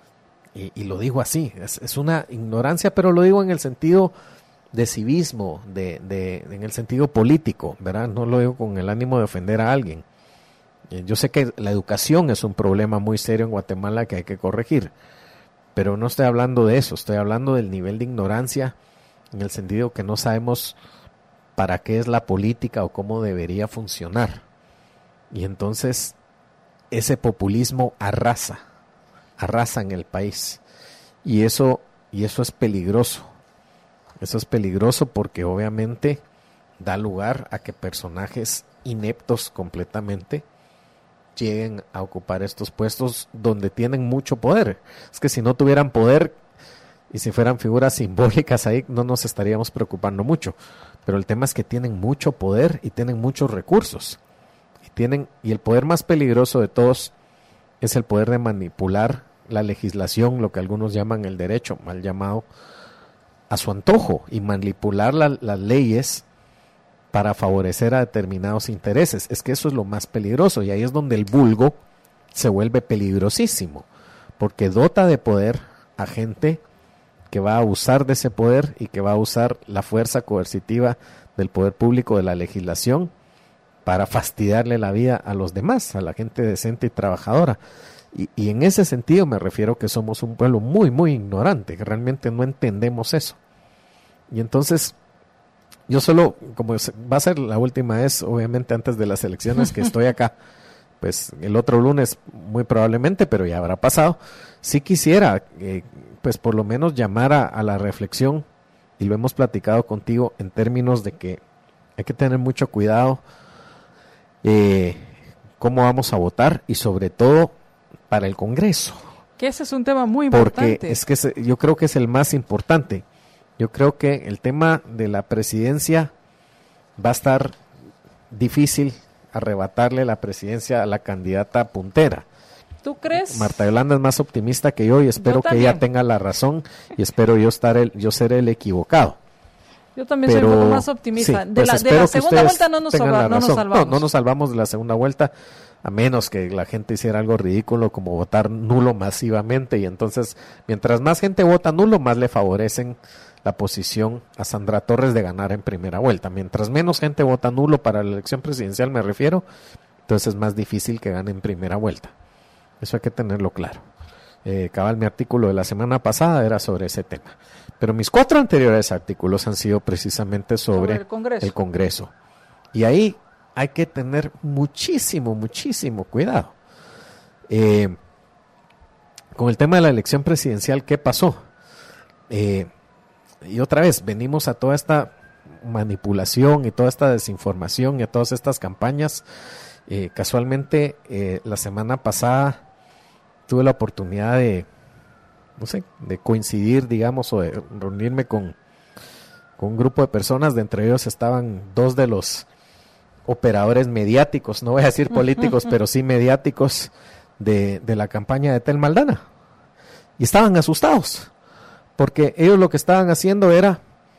y, y lo digo así, es, es una ignorancia, pero lo digo en el sentido de civismo, de, de, en el sentido político, ¿verdad? No lo digo con el ánimo de ofender a alguien. Eh, yo sé que la educación es un problema muy serio en Guatemala que hay que corregir, pero no estoy hablando de eso, estoy hablando del nivel de ignorancia en el sentido que no sabemos para qué es la política o cómo debería funcionar. Y entonces ese populismo arrasa, arrasa en el país. Y eso, y eso es peligroso. Eso es peligroso porque obviamente da lugar a que personajes ineptos completamente lleguen a ocupar estos puestos donde tienen mucho poder. Es que si no tuvieran poder y si fueran figuras simbólicas ahí, no nos estaríamos preocupando mucho. Pero el tema es que tienen mucho poder y tienen muchos recursos. Y, tienen, y el poder más peligroso de todos es el poder de manipular la legislación, lo que algunos llaman el derecho, mal llamado, a su antojo, y manipular la, las leyes para favorecer a determinados intereses. Es que eso es lo más peligroso, y ahí es donde el vulgo se vuelve peligrosísimo, porque dota de poder a gente que va a abusar de ese poder y que va a usar la fuerza coercitiva del poder público, de la legislación, para fastidiarle la vida a los demás, a la gente decente y trabajadora. Y, y en ese sentido me refiero que somos un pueblo muy, muy ignorante, que realmente no entendemos eso. Y entonces, yo solo, como va a ser la última vez, obviamente antes de las elecciones que estoy acá, pues el otro lunes muy probablemente, pero ya habrá pasado, sí quisiera, eh, pues por lo menos llamar a, a la reflexión, y lo hemos platicado contigo en términos de que hay que tener mucho cuidado eh, cómo vamos a votar, y sobre todo para el Congreso. Que ese es un tema muy importante. Porque es que se, yo creo que es el más importante. Yo creo que el tema de la presidencia va a estar difícil arrebatarle la presidencia a la candidata puntera. ¿Tú crees? Marta Yolanda es más optimista que yo y espero Yo que también. ella tenga la razón y espero yo estar el, yo ser el equivocado. Yo también Pero, soy un poco más optimista. sí, de, pues la, de espero la que segunda ustedes vuelta no nos, tengan salva, la no nos razón. salvamos. No, no nos salvamos de la segunda vuelta, a menos que la gente hiciera algo ridículo como votar nulo masivamente, y entonces mientras más gente vota nulo, más le favorecen la posición a Sandra Torres de ganar en primera vuelta. Mientras menos gente vota nulo para la elección presidencial, me refiero, entonces es más difícil que gane en primera vuelta. Eso hay que tenerlo claro. Eh, cabal, mi artículo de la semana pasada era sobre ese tema, pero mis cuatro anteriores artículos han sido precisamente sobre, Sobre el Congreso. el Congreso. Y ahí hay que tener muchísimo, muchísimo cuidado. Eh, con el tema de la elección presidencial, ¿qué pasó? Eh, y otra vez, venimos a toda esta manipulación y toda esta desinformación y a todas estas campañas. Eh, casualmente, eh, la semana pasada tuve la oportunidad de, no sé, de coincidir, digamos, o de reunirme con, con un grupo de personas. De entre ellos estaban dos de los operadores mediáticos, no voy a decir políticos, pero sí mediáticos de, de la campaña de Tel Maldana. Y estaban asustados, porque ellos lo que estaban haciendo era,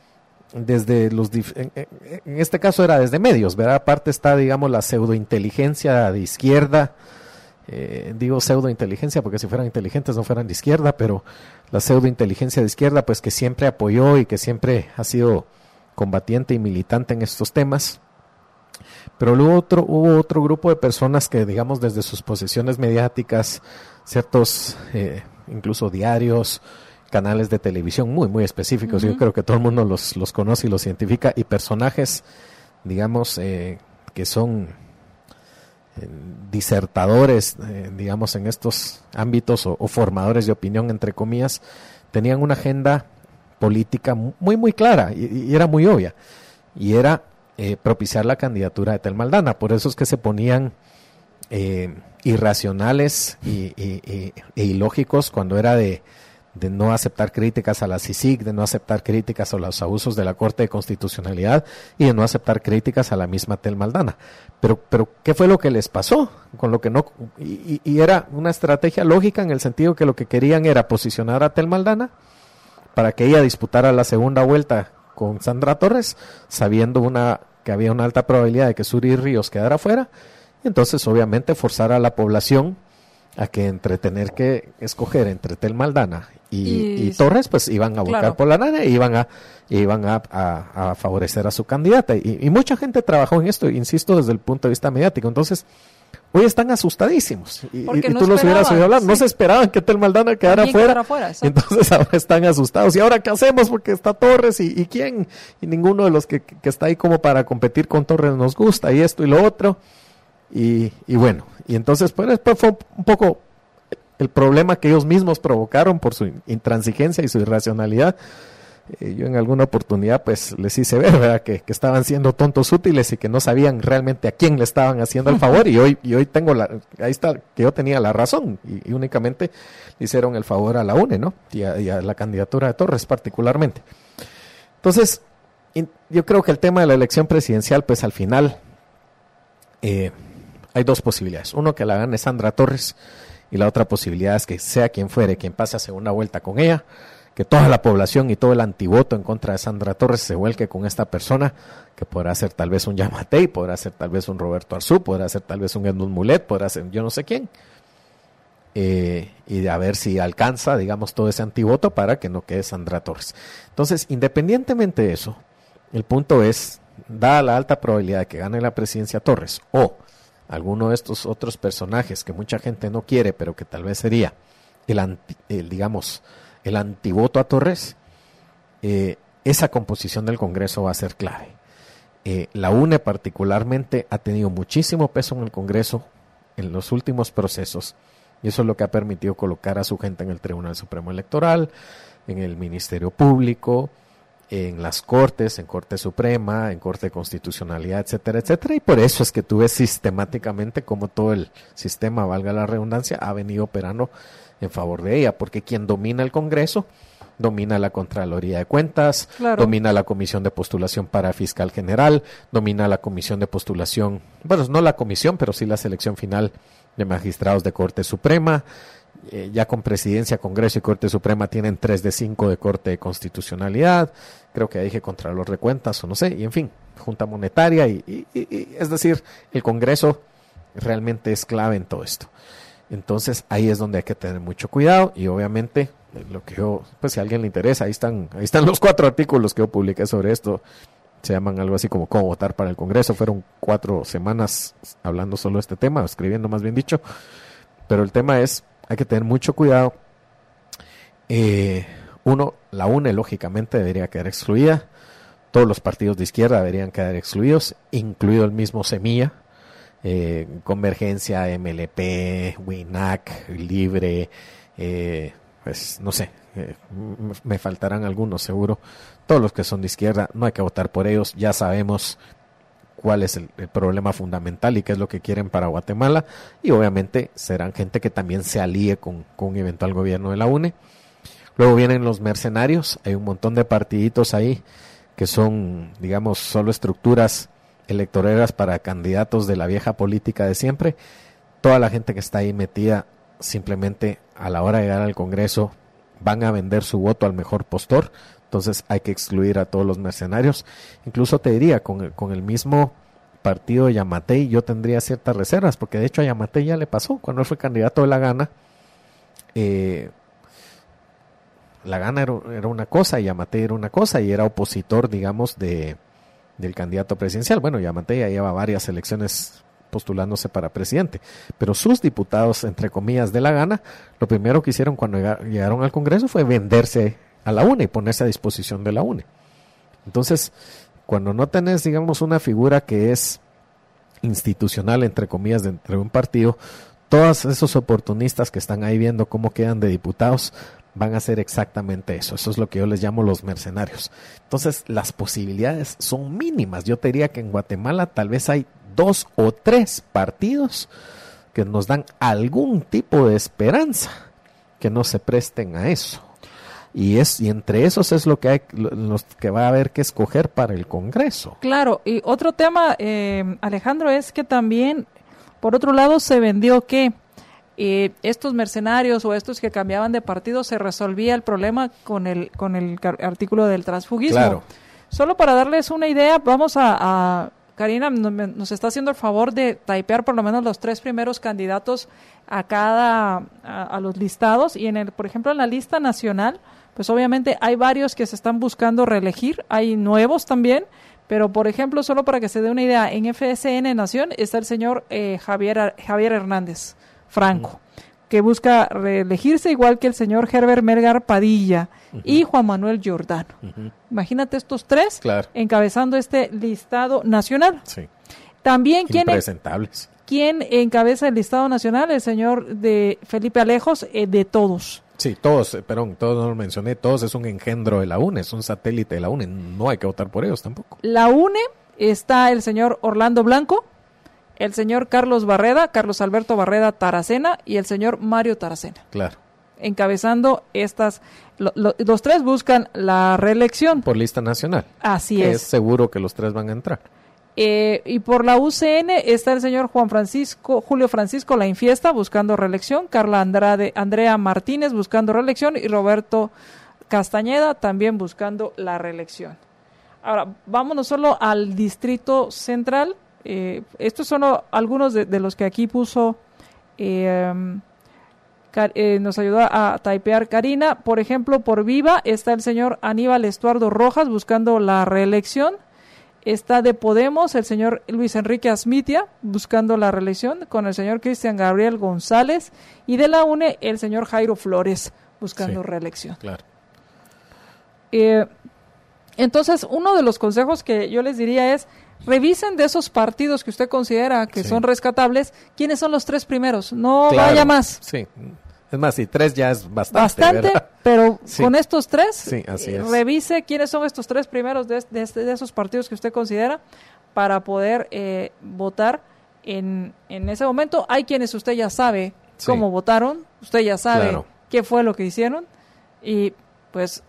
desde los, dif- en, en, en este caso era desde medios, ¿verdad? Aparte está, digamos, la pseudointeligencia de izquierda. Eh, digo pseudointeligencia porque si fueran inteligentes no fueran de izquierda, pero la pseudointeligencia de izquierda, pues que siempre apoyó y que siempre ha sido combatiente y militante en estos temas. Pero luego otro, hubo otro grupo de personas que, digamos, desde sus posiciones mediáticas, ciertos, eh, incluso diarios, canales de televisión muy, muy específicos, uh-huh. Yo creo que todo el mundo los, los conoce y los identifica, y personajes, digamos, eh, que son eh, disertadores, eh, digamos, en estos ámbitos, o, o formadores de opinión, entre comillas, tenían una agenda política muy, muy clara, y, y era muy obvia, y era eh, propiciar la candidatura de Tel Maldana. Por eso es que se ponían eh, irracionales y, y, y, e ilógicos cuando era de de no aceptar críticas a la C I C I C, de no aceptar críticas a los abusos de la Corte de Constitucionalidad y de no aceptar críticas a la misma Tel Maldana. Pero, pero ¿qué fue lo que les pasó? Con lo que no, y, y era una estrategia lógica en el sentido que lo que querían era posicionar a Tel Maldana para que ella disputara la segunda vuelta con Sandra Torres, sabiendo una que había una alta probabilidad de que Suri Ríos quedara fuera, y entonces obviamente forzar a la población a que entre tener que escoger entre Tel Maldana y, Y- y Torres, pues iban a votar Claro. por la Nana y iban a iban a, a- a favorecer a su candidata. Y, y mucha gente trabajó en esto, insisto, desde el punto de vista mediático. Entonces, hoy están asustadísimos. Y, y- Porque y no tú los hubieras esperaban, oído hablar. No sí. se esperaban que Tel Maldana quedara También fuera. quedara fuera, exacto. Entonces ahora están asustados. ¿Y ahora qué hacemos? Porque está Torres y, y quién. Y ninguno de los que, que está ahí como para competir con Torres nos gusta. Y esto y lo otro. Y, y bueno, y entonces pues, después fue un poco el problema que ellos mismos provocaron por su intransigencia y su irracionalidad. Eh, yo en alguna oportunidad pues les hice ver, ¿verdad? Que, que estaban siendo tontos útiles y que no sabían realmente a quién le estaban haciendo el favor. Y hoy y hoy tengo la, ahí está, que yo tenía la razón y, y únicamente le hicieron el favor a la U N E, ¿no? Y a, y a la candidatura de Torres particularmente. Entonces, in- yo creo que el tema de la elección presidencial pues al final eh, hay dos posibilidades. Uno, que la gane Sandra Torres, y la otra posibilidad es que sea quien fuere, quien pase a segunda vuelta con ella, que toda la población y todo el antivoto en contra de Sandra Torres se vuelque con esta persona, que podrá ser tal vez un Yamatei, podrá ser tal vez un Roberto Arzú, podrá ser tal vez un Edmund Mulet, podrá ser yo no sé quién, eh, y de a ver si alcanza, digamos, todo ese antivoto para que no quede Sandra Torres. Entonces, independientemente de eso, el punto es, dada la alta probabilidad de que gane la presidencia Torres, o alguno de estos otros personajes que mucha gente no quiere, pero que tal vez sería el, anti, el digamos, el antivoto a Torres, eh, esa composición del Congreso va a ser clave. Eh, la U N E particularmente ha tenido muchísimo peso en el Congreso en los últimos procesos, y eso es lo que ha permitido colocar a su gente en el Tribunal Supremo Electoral, en el Ministerio Público, en las Cortes, en Corte Suprema, en Corte de Constitucionalidad, etcétera, etcétera, y por eso es que tú ves sistemáticamente cómo todo el sistema, valga la redundancia, ha venido operando en favor de ella, porque quien domina el Congreso, domina la Contraloría de Cuentas, Claro. domina la Comisión de Postulación para Fiscal General, domina la Comisión de Postulación, bueno, no la comisión, pero sí la selección final de magistrados de Corte Suprema. Eh, ya con Presidencia, Congreso y Corte Suprema tienen tres de cinco de Corte de Constitucionalidad, creo que dije Contralor de Cuentas o no sé, y en fin, Junta Monetaria, y, y, y, y es decir, el Congreso realmente es clave en todo esto. Entonces ahí es donde hay que tener mucho cuidado, y obviamente lo que yo, pues si a alguien le interesa, ahí están, ahí están los cuatro artículos que yo publiqué sobre esto. Se llaman algo así como cómo votar para el Congreso. Fueron cuatro semanas hablando solo de este tema, escribiendo más bien dicho. Pero el tema es, hay que tener mucho cuidado. Eh, uno, la U N E lógicamente debería quedar excluida. Todos los partidos de izquierda deberían quedar excluidos, incluido el mismo Semilla. Eh, Convergencia, M L P, WINAC, Libre, eh, pues no sé, eh, m- me faltarán algunos seguro. Todos los que son de izquierda, no hay que votar por ellos, ya sabemos cuál es el, el problema fundamental y qué es lo que quieren para Guatemala, y obviamente serán gente que también se alíe con, con un eventual gobierno de la U N E. Luego vienen los mercenarios, hay un montón de partiditos ahí que son, digamos, solo estructuras electoreras para candidatos de la vieja política de siempre. Toda la gente que está ahí metida, simplemente a la hora de llegar al Congreso van a vender su voto al mejor postor. Entonces hay que excluir a todos los mercenarios. Incluso te diría, con el, con el mismo partido de Yamatei yo tendría ciertas reservas, porque de hecho a Yamatei ya le pasó cuando él fue candidato de la Gana. Eh, la Gana era, era una cosa y Yamatei era una cosa, y era opositor, digamos, de del candidato presidencial. Bueno, Yamatei ya lleva varias elecciones postulándose para presidente, pero sus diputados, entre comillas, de la Gana, lo primero que hicieron cuando llegaron al Congreso fue venderse a la U N E y ponerse a disposición de la U N E. Entonces, cuando no tenés, digamos, una figura que es institucional, entre comillas, dentro de un partido, todos esos oportunistas que están ahí viendo cómo quedan de diputados van a hacer exactamente eso. Eso es lo que yo les llamo los mercenarios. Entonces, las posibilidades son mínimas. Yo te diría que en Guatemala tal vez hay dos o tres partidos que nos dan algún tipo de esperanza que no se presten a eso. Y es y entre esos es lo que hay, los que va a haber que escoger para el Congreso. Claro, y otro tema, eh, Alejandro, es que también, por otro lado, se vendió que eh, estos mercenarios o estos que cambiaban de partido se resolvía el problema con el con el artículo del transfugismo. Claro. Solo para darles una idea, vamos a, a Karina nos está haciendo el favor de typear por lo menos los tres primeros candidatos a cada, a, a los listados, y en el, por ejemplo, en la lista nacional, pues obviamente hay varios que se están buscando reelegir, hay nuevos también, pero por ejemplo, solo para que se dé una idea, en F S N Nación está el señor eh, Javier, Javier Hernández Franco, uh-huh. que busca reelegirse, igual que el señor Herbert Melgar Padilla uh-huh. y Juan Manuel Giordano. Uh-huh. Imagínate estos tres claro. encabezando este listado nacional. Sí. También, ¿quién, impresentables. ¿quién encabeza el listado nacional? El señor de Felipe Alejos, eh, de todos. Sí, todos, eh, perdón, todos no lo mencioné, todos es un engendro de la U N E, es un satélite de la U N E, no hay que votar por ellos tampoco. La U N E está el señor Orlando Blanco, el señor Carlos Barreda, Carlos Alberto Barreda Taracena y el señor Mario Taracena. Claro. Encabezando estas, lo, lo, los tres buscan la reelección. Por lista nacional. Así que es. Es seguro que los tres van a entrar. Eh, y por la U C N está el señor Juan Francisco, Julio Francisco La Infiesta buscando reelección, Carla Andrade, Andrea Martínez buscando reelección y Roberto Castañeda también buscando la reelección. Ahora, vámonos solo al Distrito Central. Eh, estos son algunos de, de los que aquí puso, eh, car, eh, nos ayudó a typear Karina. Por ejemplo, por Viva está el señor Aníbal Estuardo Rojas buscando la reelección. Está de Podemos el señor Luis Enrique Asmitia buscando la reelección con el señor Cristian Gabriel González, y de la U N E el señor Jairo Flores buscando sí, reelección. Claro. Eh, entonces, uno de los consejos que yo les diría es: revisen de esos partidos que usted considera que sí. son rescatables, quiénes son los tres primeros. No claro, vaya más. Sí. Es más, si tres ya es bastante. Bastante, ¿verdad? Pero sí. con estos tres, sí, así es. revise quiénes son estos tres primeros de, de, de esos partidos que usted considera para poder eh, votar en, en ese momento. Hay quienes usted ya sabe sí. cómo votaron, usted ya sabe claro. qué fue lo que hicieron, y pues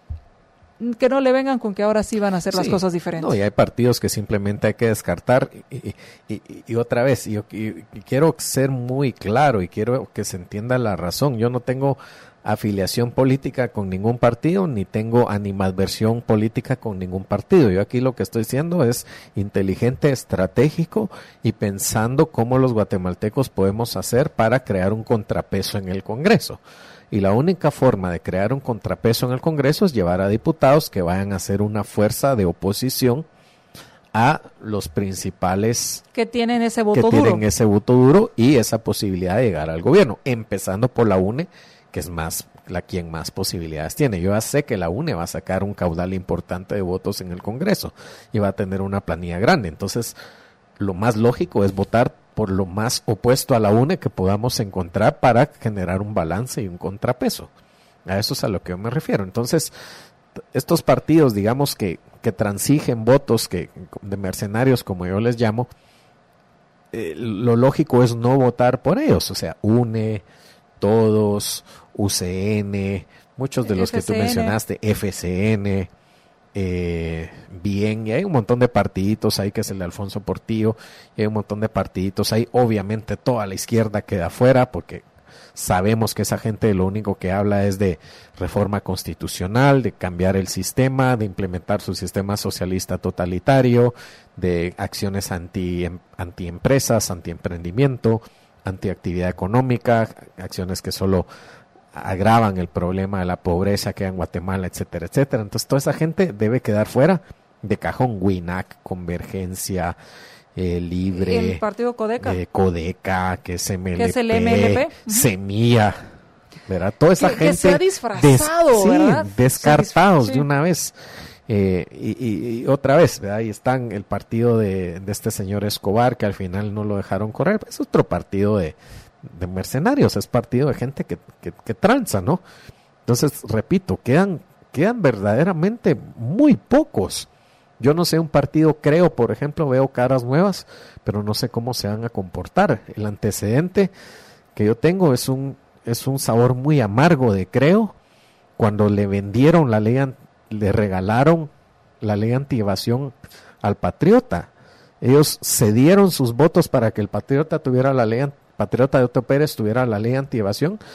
que no le vengan con que ahora sí van a hacer sí, las cosas diferentes. No, y hay partidos que simplemente hay que descartar. Y, y, y, y otra vez, yo y, y quiero ser muy claro y quiero que se entienda la razón. Yo no tengo afiliación política con ningún partido, ni tengo animadversión política con ningún partido. Yo aquí lo que estoy diciendo es inteligente, estratégico y pensando cómo los guatemaltecos podemos hacer para crear un contrapeso en el Congreso. Y la única forma de crear un contrapeso en el Congreso es llevar a diputados que vayan a ser una fuerza de oposición a los principales que tienen ese voto que duro. tienen ese voto duro y esa posibilidad de llegar al gobierno, empezando por la U N E, que es más la quien más posibilidades tiene. Yo ya sé que la U N E va a sacar un caudal importante de votos en el Congreso y va a tener una planilla grande. Entonces, lo más lógico es votar por lo más opuesto a la U N E que podamos encontrar para generar un balance y un contrapeso. A eso es a lo que yo me refiero. Entonces, estos partidos, digamos, que, que transigen votos que de mercenarios, como yo les llamo, eh, lo lógico es no votar por ellos. O sea, U N E, Todos, U C N, muchos de los F C N. Que tú mencionaste, F C N, Eh, bien, y hay un montón de partiditos ahí, que es el de Alfonso Portillo, y hay un montón de partiditos ahí. Obviamente toda la izquierda queda afuera, porque sabemos que esa gente lo único que habla es de reforma constitucional, de cambiar el sistema, de implementar su sistema socialista totalitario, de acciones anti, anti empresas, anti emprendimiento, anti actividad económica, acciones que solo agravan el problema de la pobreza que hay en Guatemala, etcétera, etcétera. Entonces toda esa gente debe quedar fuera de cajón. WINAC, Convergencia, eh, Libre, el partido Codeca, eh, Codeca, que es M L P, que es el M L P, Semilla, ¿verdad? Toda esa que, gente que se ha disfrazado, des, sí, ¿verdad? descartados sí. de una vez. Eh, y, y, y otra vez, ¿verdad? Ahí están el partido de, de este señor Escobar, que al final no lo dejaron correr. Es otro partido de de mercenarios, es partido de gente que, que, que tranza, ¿no? Entonces, repito, quedan, quedan verdaderamente muy pocos. Yo no sé, un partido Creo, por ejemplo, veo caras nuevas, pero no sé cómo se van a comportar. El antecedente que yo tengo es un, es un sabor muy amargo de Creo, cuando le vendieron la ley, le regalaron la ley anti-evasión al Patriota. Ellos cedieron sus votos para que el Patriota tuviera la ley anti Patriota de Otto Pérez tuviera la ley anti-evasión,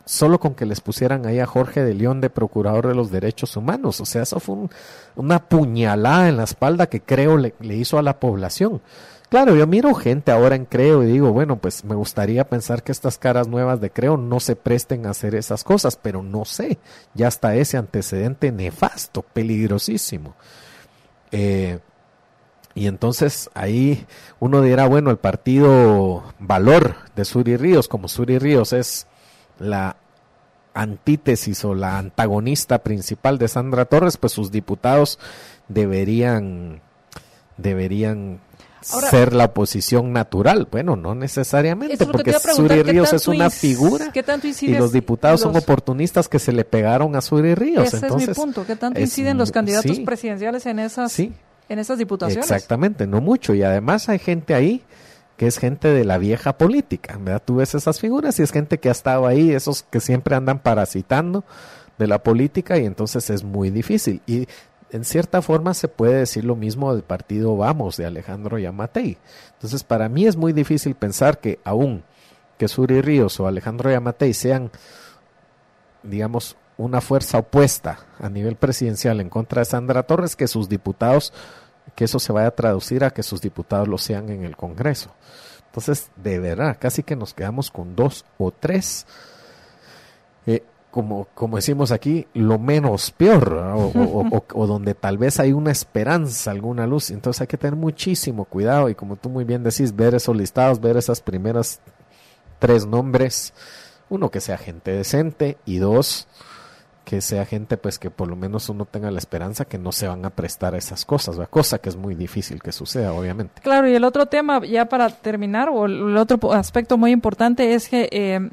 solo con que les pusieran ahí a Jorge de León de Procurador de los Derechos Humanos. O sea, eso fue un, una puñalada en la espalda que Creo le, le hizo a la población. Claro, yo miro gente ahora en Creo y digo, bueno, pues me gustaría pensar que estas caras nuevas de Creo no se presten a hacer esas cosas, pero no sé, ya está ese antecedente nefasto, peligrosísimo. Eh, y entonces ahí uno dirá, bueno, el partido Valor de Suri Ríos, como Suri Ríos es la antítesis o la antagonista principal de Sandra Torres, pues sus diputados deberían, deberían Ahora, ser la oposición natural. Bueno, no necesariamente, porque Suri Ríos es una figura y los diputados los... son oportunistas que se le pegaron a Suri Ríos. Ese Entonces, es mi punto. ¿Qué tanto es, inciden los candidatos sí, presidenciales en esas, sí, en esas diputaciones? Exactamente, no mucho. Y además hay gente ahí que es gente de la vieja política, ¿verdad? Tú ves esas figuras y es gente que ha estado ahí, esos que siempre andan parasitando de la política, y entonces es muy difícil. Y en cierta forma se puede decir lo mismo del partido Vamos de Alejandro Yamatei. Entonces para mí es muy difícil pensar que aún que Suri Ríos o Alejandro Yamatei sean, digamos, una fuerza opuesta a nivel presidencial en contra de Sandra Torres, que sus diputados, que eso se vaya a traducir a que sus diputados lo sean en el Congreso. Entonces, de verdad, casi que nos quedamos con dos o tres, eh, como, como decimos aquí, lo menos peor, o, o, o, o donde tal vez hay una esperanza, alguna luz. Entonces hay que tener muchísimo cuidado y, como tú muy bien decís, ver esos listados, ver esas primeras tres nombres. Uno, que sea gente decente, y dos, que sea gente pues que por lo menos uno tenga la esperanza que no se van a prestar a esas cosas, ¿verdad? Cosa que es muy difícil que suceda, obviamente. Claro, y el otro tema, ya para terminar, o el otro aspecto muy importante es que eh,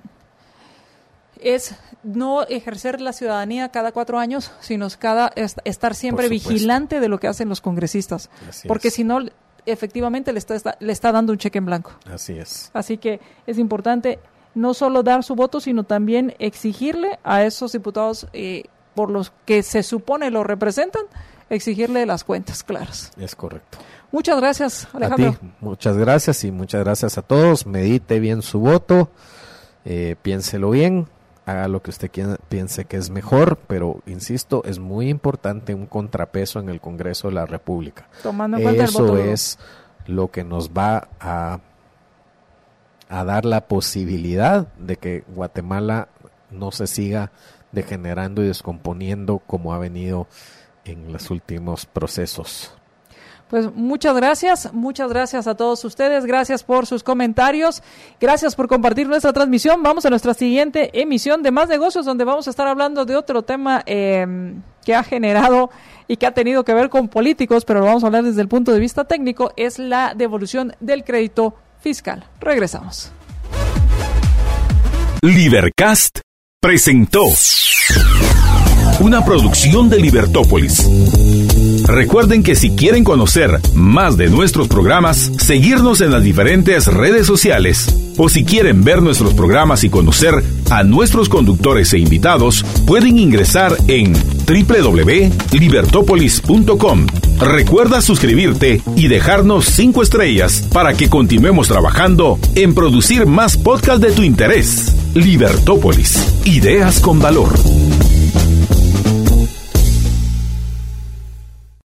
es no ejercer la ciudadanía cada cuatro años, sino cada est- estar siempre vigilante de lo que hacen los congresistas. Así porque es. Si no, efectivamente le está, está, le está dando un cheque en blanco. Así es. Así que es importante no solo dar su voto, sino también exigirle a esos diputados eh, por los que se supone lo representan, exigirle las cuentas claras. Es correcto. Muchas gracias, Alejandro. A ti, muchas gracias y muchas gracias a todos. Medite bien su voto, eh, piénselo bien, haga lo que usted quiera, piense que es mejor, pero insisto, es muy importante un contrapeso en el Congreso de la República. Tomando en cuenta el Eso voto. es lo que nos va a a dar la posibilidad de que Guatemala no se siga degenerando y descomponiendo como ha venido en los últimos procesos. Pues muchas gracias, muchas gracias a todos ustedes, gracias por sus comentarios, gracias por compartir nuestra transmisión. Vamos a nuestra siguiente emisión de Más Negocios, donde vamos a estar hablando de otro tema eh, que ha generado y que ha tenido que ver con políticos, pero lo vamos a hablar desde el punto de vista técnico, es la devolución del crédito fiscal. Regresamos. Libercast presentó una producción de Libertópolis. Recuerden que si quieren conocer más de nuestros programas, seguirnos en las diferentes redes sociales, o si quieren ver nuestros programas y conocer a nuestros conductores e invitados, pueden ingresar en doble u doble u doble u punto libertópolis punto com. Recuerda suscribirte y dejarnos cinco estrellas para que continuemos trabajando en producir más podcasts de tu interés. Libertópolis, ideas con valor.